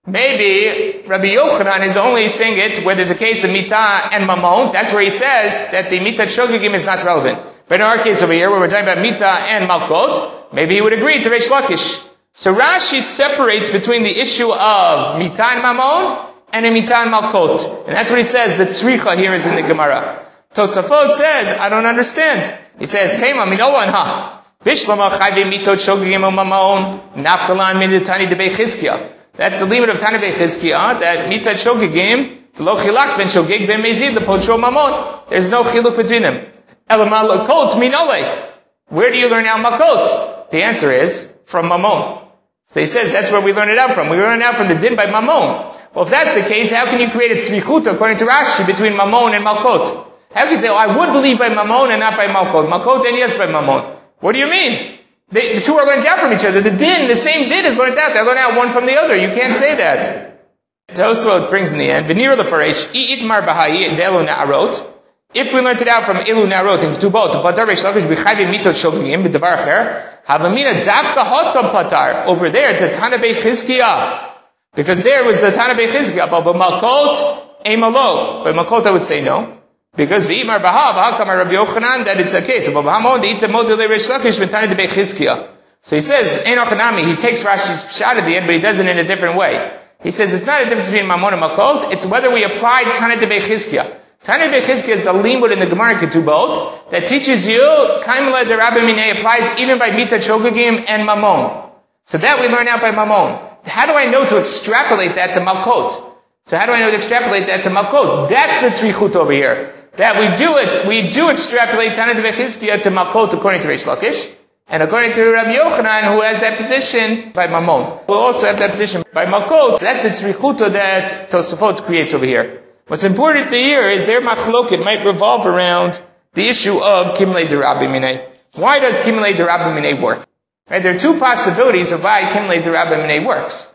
Maybe Rabbi Yochanan is only saying it where there's a case of Mita and Mammon. That's where he says that the Mita Shogegim is not relevant. But in our case over here, where we're talking about Mita and Malkot, maybe he would agree to Reish Lakish. So Rashi separates between the issue of Mita and Mammon and a Mita and Malkot. And that's what he says, the Tzricha here is in the Gemara. Tosafot says, I don't understand. He says, Tema minolan ha. Bishlama chayve mitot shogegim o mamon. Nafkalan miditani debei chizkiah. That's the limit of Tani Beit Chizkiah, that Mitat Shogegim, the Lo Chilak ben Shogeg ben Mezid, the Potro Mamon. There's no chiluk between them. Elamal Makot Minole. Where do you learn out Makot? The answer is from Mamon. So he says that's where we learn it out from. We learn it out from the din by Mamon. Well, if that's the case, how can you create a tzvichut according to Rashi between Mamon and Malkot? How can you say, oh, I would believe by Mamon and not by Malkot? Malkot and yes by Mamon. What do you mean? They, the two are learned out from each other. The din, the same din is learned out. They're learned out one from the other. You can't say that. Tosfot brings in the end, V'nir lefaresh, i'itmar b'hayi de'elu na'arot. If we learned it out from ilu na'arot in Ketubot, patar Reish Lakish b'chayvim mitot shogegim b'davar acher, havamina dafka hotam patar. Over there, the Tana Beit Chizkiah. Because there was the Tana Beit Chizkiah, but Malkot, emalo. But Malkot I would say no. Because v'imar baha, baha kamar Rabbi Yochanan, that it's a case of Bahamon, the itamod de Reish Lakish, b'tani de Beit Chizkiah. So he says, Einochanami, he takes Rashi's shot at the end, but he does it in a different way. He says, it's not a difference between Mammon and Malkot, it's whether we apply Tana de Beit Chizkiah. Tana de Beit Chizkiah is the limud in the Gemara Ketubot, that teaches you, Kaimla de Rabbi Minei applies even by Mita Shogegim and Mammon. So that we learn out by Mammon. How do I know to extrapolate that to Malkot? So how do I know to extrapolate that to Malkot? That's the tzrichut over here. That we do it, we do extrapolate Tana de Beit Chizkiah to Malkot according to Reish Lakish, and according to Rabbi Yochanan, who has that position by Mammon. We'll also have that position by Malkot. That's the tzrichuta that Tosafot creates over here. What's important to hear is their machloket might revolve around the issue of Kimlei de Rabbi Minei. Why does Kimlei de Rabbi Minei work? Right, there are two possibilities of why Kimlei de Rabbi Minei works.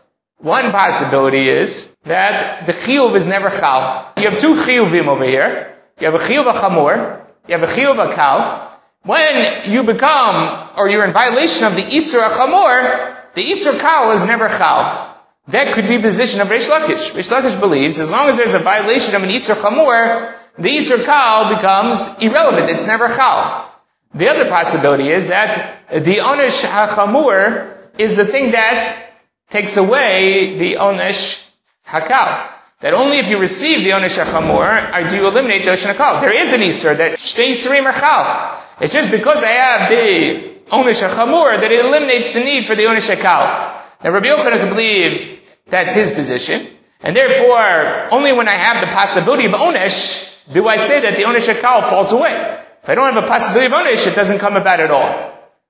One possibility is that the chiyuv is never chal. You have two chiyuvim over here. You have a chiyuv chamor. You have a chiyuv kal. When you become, or you're in violation of the isur chamor, the isur kal is never chal. That could be position of Reish Lakish. Reish Lakish believes as long as there's a violation of an isur chamor, the isur kal becomes irrelevant. It's never chal. The other possibility is that the onesh hachamur is the thing that takes away the onesh hakal. That only if you receive the onesh hachamur do you eliminate the onesh hakal. There is an isur that shtei isurim are chal. It's just because I have the onesh hachamur that it eliminates the need for the onesh hakal. Now Rabbi Yochanan can believe that's his position, and therefore only when I have the possibility of onesh do I say that the onesh hakal falls away. If I don't have a possibility of onesh, it doesn't come about at all.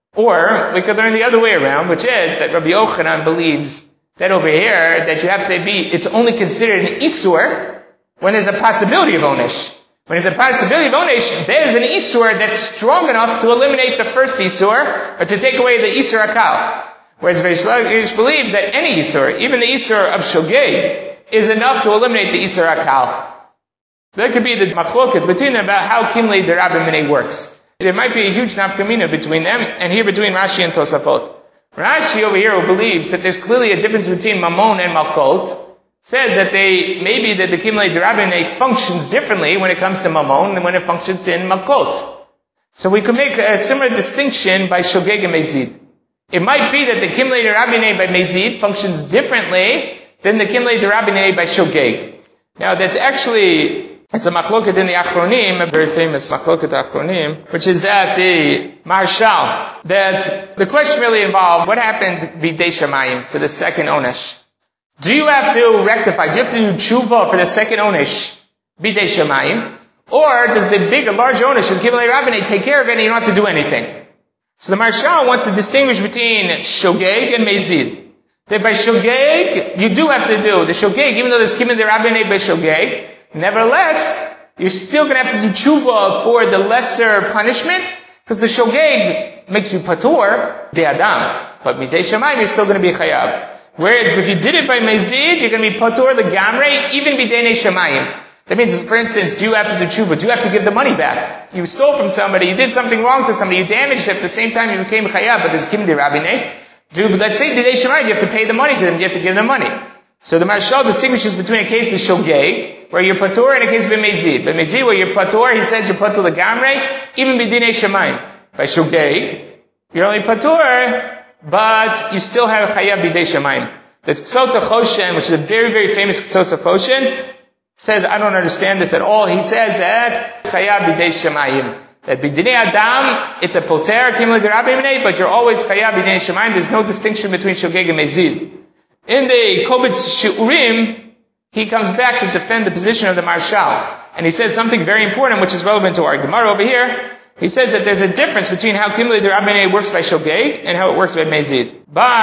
Or, we could learn the other way around, which is that Rabbi Yochanan believes that over here, that you have to be, it's only considered an isur when there's a possibility of onesh. When there's a possibility of onesh, there's an isur that's strong enough to eliminate the first isur, or to take away the isur akal. Whereas Reish Lakish believes that any isur, even the isur of shogeg, is enough to eliminate the isur akal. That could be the machloket between them about how Kimlei Derabim Minei works. There might be a huge nafkamina between them, and here between Rashi and Tosafot. Rashi over here, who believes that there's clearly a difference between Mamon and Malkot, says that they, maybe that the Kimlei Derabim Minei functions differently when it comes to Mamon than when it functions in Malkot. So we could make a similar distinction by Shogeg and Mezid. It might be that the Kimlei Derabim Minei by Mezid functions differently than the Kimlei Derabim Minei by Shogeg. Now that's actually, it's a machloket in the Achronim, a very famous machloket Achronim, which is that the Marshal, that the question really involves what happens b'dei shamayim to the second onesh. Do you have to rectify, do you have to do tshuva for the second onesh b'dei shamayim? Or does the big, large onesh of Kimlei Derabim take care of it and you don't have to do anything? So the Marshal wants to distinguish between Shogeg and Mezid. That by Shogeg, you do have to do the Shogeg, even though there's Kimlei Derabim Minei by Shogeg, nevertheless, you're still going to have to do tshuva for the lesser punishment, because the shogeg makes you patur, de adam. But midei shamayim, you're still going to be chayav. Whereas if you did it by mezid, you're going to be patur the gamre, even bidei shamayim. That means, for instance, do you have to do tshuva? Do you have to give the money back? You stole from somebody, you did something wrong to somebody, you damaged it, at the same time you became chayav, but there's kim de rabineh. Do, but let's say bidei shamayim, you have to pay the money to them, you have to give them money. So the Marshal distinguishes between a case with shogeg, where you're patur, and a case with mezid. By mezid, where you're patur, he says you're patur legamre, even b'dinei shamayim. By shogeg, you're only patur, but you still have chayav b'dei shamayim. The Ksot HaChoshen, which is a very, very famous Ksot HaChoshen, says, I don't understand this at all. He says that chayav b'dei shamayim. That b'dinei adam, it's a poter, kimlei derabim minei, but you're always chayav b'dinei shamayim. There's no distinction between shogeg and mezid. In the Kobitz Shiurim, he comes back to defend the position of the Marshal. And he says something very important, which is relevant to our Gemara over here. He says that there's a difference between how Kimlei Derabim works by Shogeg and how it works by Mezid.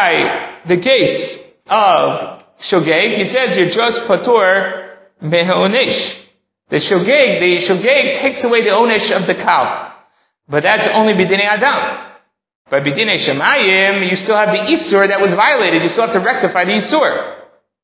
By the case of Shogeg, he says you're just patur me'onesh. The Shogeg, the Shogeg takes away the onesh of the cow. But that's only b'dinei adam. By b'dinei shamayim, you still have the isur that was violated. You still have to rectify the isur.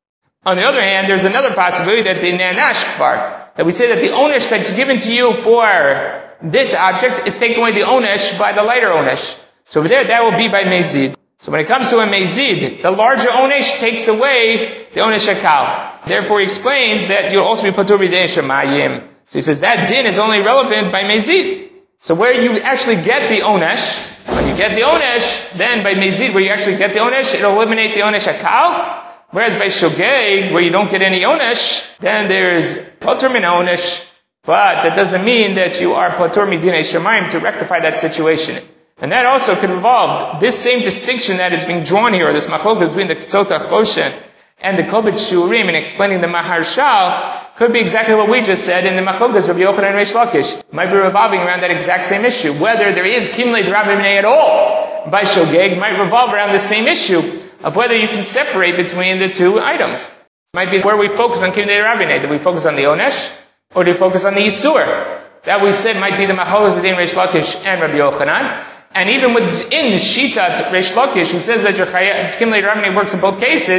On the other hand, there's another possibility that the ne'anash kfar, that we say that the onesh that's given to you for this object is taken away the onesh by the lighter onesh. So over there, that will be by mezid. So when it comes to a mezid, the larger onesh takes away the onesh hakal. Therefore, he explains that you'll also be patur b'dinei shamayim. So he says that din is only relevant by mezid. So where you actually get the onesh, when you get the onesh, then by mezid, where you actually get the onesh, it'll eliminate the onesh hakal. Whereas by shogeg, where you don't get any onesh, then there's patur min onesh. But that doesn't mean that you are patur midinei shamayim to rectify that situation. And that also could involve this same distinction that is being drawn here, this machlok between the Ksot HaChoshen and the Kobitz Shiurim in explaining the Maharshal, could be exactly what we just said in the machlokas Rabbi Yochanan and Reish Lakish. It might be revolving around that exact same issue. Whether there is Kimlei Derabim Minei at all by Shogeg might revolve around the same issue of whether you can separate between the two items. It might be where we focus on Kimlei Derabim Minei. Do we focus on the Onesh? Or do we focus on the Yisur? That we said might be the machlokas between Reish Lakish and Rabbi Yochanan. And even within Shitat Reish Lakish, who says that your Kimlei Derabim Minei works in both cases,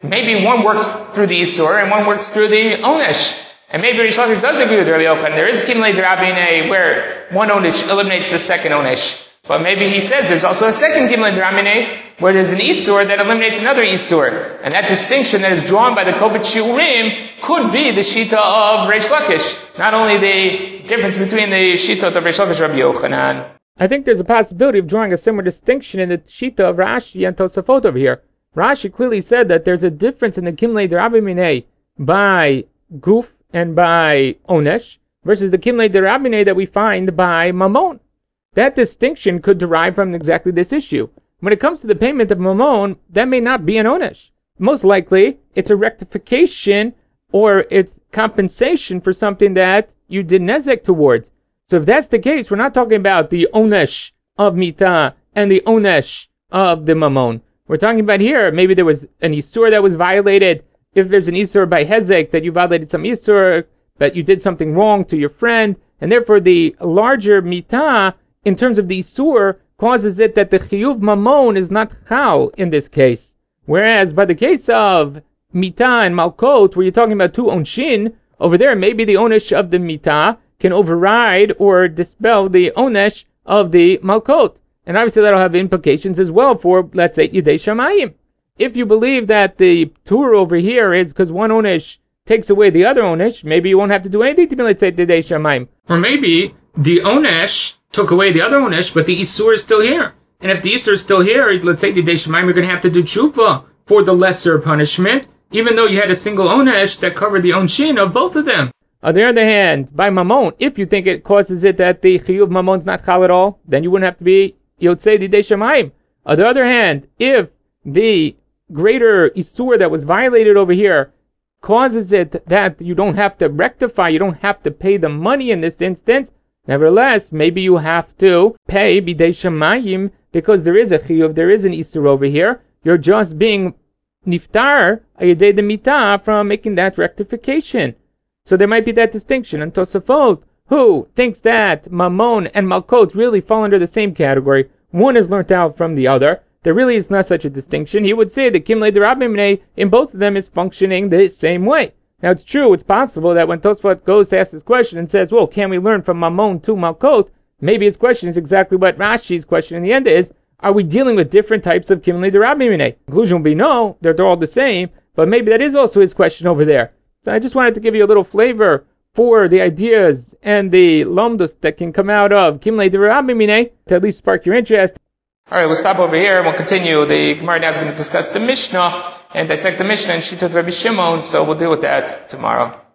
maybe one works through the Isur and one works through the Onesh. And maybe Rish Lakish does agree with Rabbi Yochanan. There is Kimlei D'Rabinei where one Onesh eliminates the second Onesh. But maybe he says there's also a second Kimlei D'Rabinei where there's an Isur that eliminates another Isur. And that distinction that is drawn by the Kobet Shiurim could be the Shita of Rish Lakish. Not only the difference between the Shitot of Rish Lakish and Rabbi Yochanan. I think there's a possibility of drawing a similar distinction in the Shita of Rashi and Tosafot over here. Rashi clearly said that there's a difference in the Kimlei D'Rabinei by Guf and by Onesh versus the Kimlei D'Rabinei that we find by Mamon. That distinction could derive from exactly this issue. When it comes to the payment of Mamon, that may not be an Onesh. Most likely, it's a rectification or it's compensation for something that you did Nezek towards. So if that's the case, we're not talking about the Onesh of Mita and the Onesh of the Mamon. We're talking about here, maybe there was an Isur that was violated. If there's an Isur by Hezek, that you violated some Isur, that you did something wrong to your friend, and therefore the larger Mita, in terms of the Isur, causes it that the Chiyuv Mamon is not Chal in this case. Whereas by the case of Mita and Malkot, where you're talking about two Onshin, over there maybe the Onesh of the Mita can override or dispel the Onesh of the Malkot. And obviously that'll have implications as well for, let's say, Yidei Shamayim. If you believe that the Tur over here is because one Onesh takes away the other Onesh, maybe you won't have to do anything to be, let's say, Yidei Shamayim. Or maybe the Onesh took away the other Onesh, but the Isur is still here. And if the Isur is still here, let's say Yidei Shamayim, you're going to have to do tshuva for the lesser punishment, even though you had a single Onesh that covered the Onshin of both of them. On the other hand, by Mamon, if you think it causes it that the Chiyuv Mamon is not Chal at all, then you wouldn't have to be Yotzei Yidei Shamayim. On the other hand, if the greater Isur that was violated over here causes it that you don't have to rectify, you don't have to pay the money in this instance, nevertheless, maybe you have to pay Bidei Shamayim because there is a Chiyuv, there is an Isur over here. You're just being Niftar Ayidei Demita from making that rectification. So there might be that distinction. And Tosafot, who thinks that Mamon and Malkot really fall under the same category, one is learnt out from the other, there really is not such a distinction. He would say that Kimlei D'Rabinei in both of them is functioning the same way. Now it's true, it's possible that when Tosafot goes to ask this question and says, well, can we learn from Mamon to Malkot? Maybe his question is exactly what Rashi's question in the end is, are we dealing with different types of Kimlei D'Rabinei? Conclusion will be no, they're, they're all the same, but maybe that is also his question over there. So I just wanted to give you a little flavor for the ideas and the lomdus that can come out of Kimlei D'Rabinei to at least spark your interest. All right, we'll stop over here and we'll continue. The Gemara now is going to discuss the Mishnah and dissect the Mishnah and Shittot Rabbi Shimon, so we'll deal with that tomorrow.